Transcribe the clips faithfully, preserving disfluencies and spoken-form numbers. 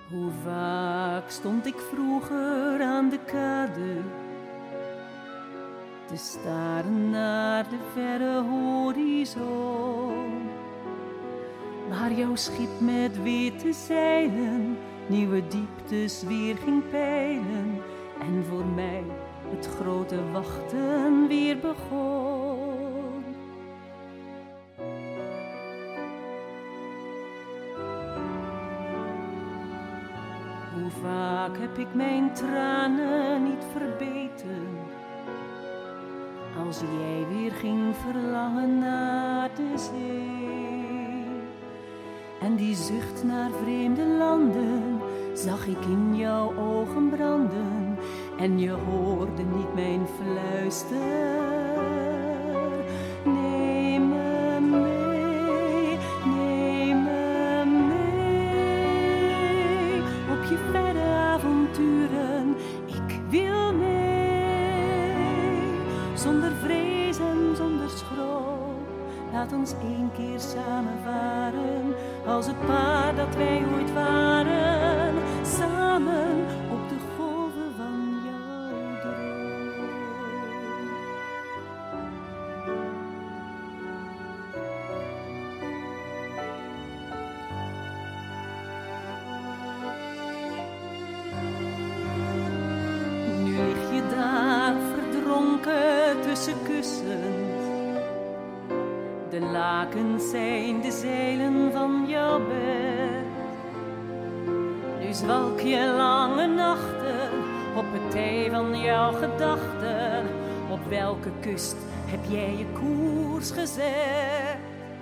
Hoe vaak stond ik vroeger aan de kade te staren naar de verre horizon, waar jouw schip met witte zeilen nieuwe dieptes weer ging peilen en voor mij het grote wachten weer begon. Hoe vaak heb ik mijn tranen niet verbeten, als jij weer ging verlangen naar de zee. En die zucht naar vreemde landen zag ik in jouw ogen branden, en je hoorde niet mijn fluister. Neem me mee, neem me mee op je verre avonturen. Ik wil mee, zonder vrees en zonder schroom. Laat ons één keer samen varen, als het paar dat wij ooit waren, samen op de golven van jouw droom. Nu lig je daar verdronken tussen kussens. De lakens zijn de zeilen van jouw bed. Nu zwalk je lange nachten op het tij van jouw gedachten. Op welke kust heb jij je koers gezet?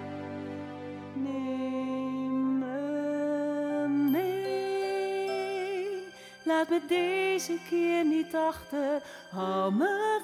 Neem me mee, laat me deze keer niet achter, hou me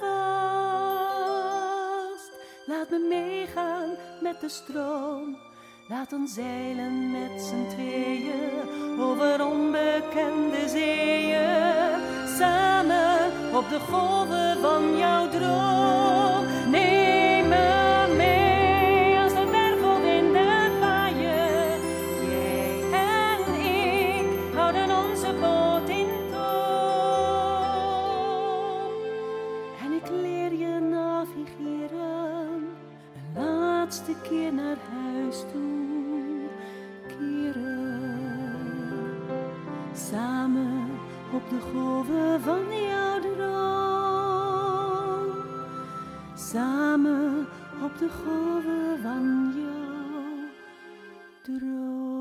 vast. Laat me meegaan met de stroom, laat ons zeilen met z'n tweeën over onbekende zeeën, samen op de golven van jouw droom. Neem me mee als de wervelwinden waaien, jij en ik houden onze boot in toom. En ik leer je navigeren, een laatste keer naar huis toe keren, samen op de golven van jouw droom, samen op de golven van jouw droom.